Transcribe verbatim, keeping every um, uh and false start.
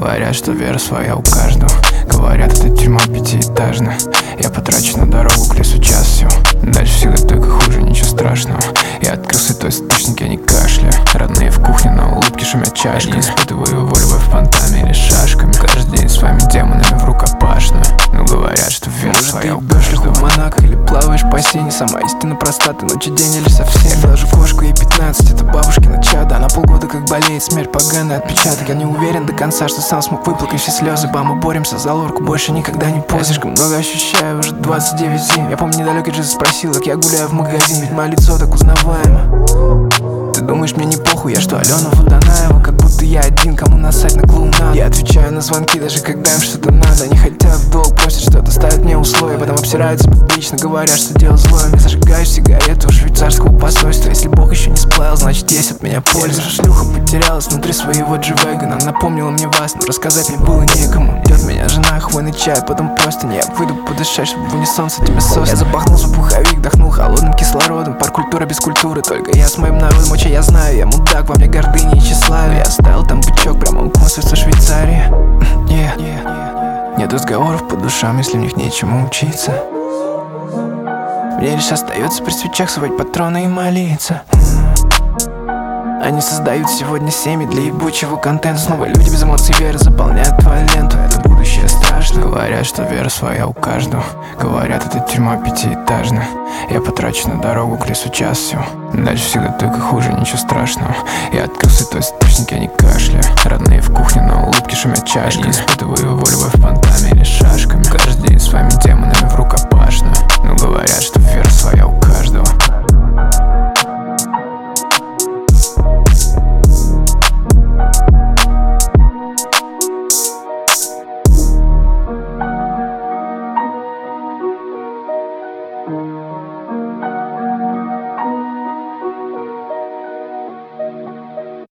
Говорят, что вера своя у каждого. Говорят, это тюрьма пятиэтажная. Я потрачу на дорогу к лесу час всего. Дальше всегда только хуже, ничего страшного. Я открыл святой источник, я не кашляю. Родные в кухне, но улыбки шумят чашками. Не испытываю его любовь фонтами или шашками. Каждый день своими демонами в рукопашную. Но говорят, что вера Может, своя у ты каждого. в Монако или плаваешь по сене. Сама истина проста, ты ночи день или совсем. Даже кошку ей пятнадцать, это бабушкина чада. Она полгода как болеет, смерть поганый отпечаток. Я не уверен до конца, что сам смог выплакать все слезы. Ба, мы боремся за лорку, больше никогда не поздно. Слишком много ощущаю, уже двадцать девять зим. Я помню, недалекий Джиз спросил, как я гуляю в магазин. Ведь мое лицо так узнаваемо. Ты думаешь, мне не похуй, я что, Алена Водонаева? Как будто я один, кому насать на клоунаду. Я отвечаю на звонки, даже когда им что-то надо. Они хотят в долг, просят что-то, ставят мне условия. Потом обсираются публично, говорят, что дело злое. Мне зажигаешь сигарету у швейцарского посольства. Если Бог еще не сплавил, значит есть от меня польза. Шлюха потерялась внутри своего G-Wagon. Она напомнила мне вас, но рассказать мне было некому. Ждет меня жена, хвойный чай, потом просто не. Я выйду подышать, чтобы в унисон с этими соснами. Я запахнулся в пуховик, вдохнул холодным кислородом. Парк культура без культуры, только я с моим народом. Моча я знаю, я мудак, во мне гордыня и тщеславие. Я оставил там бычок прямо у консульства Швейцарии. yeah. yeah. Нет разговоров по душам, если в них нечему учиться. Мне лишь остается при свечах совать патроны и молиться. Они создают сегодня семьи для ебучего контента. Снова люди без эмоций веры заполняют твою ленту. Это будущее страшно. Говорят, что вера своя у каждого. Говорят, это тюрьма пятиэтажная. Я потрачу на дорогу к лесу час всего. Дальше всегда только хуже, ничего страшного. Я открыл святой источник, я не кашляю. Родные в кухне, но улыбки шумят чашками. Не испытываю его любовь фонтами или шашками. Каждый день с вами демонами в рукопашную. Но говорят, что вера своя у каждого.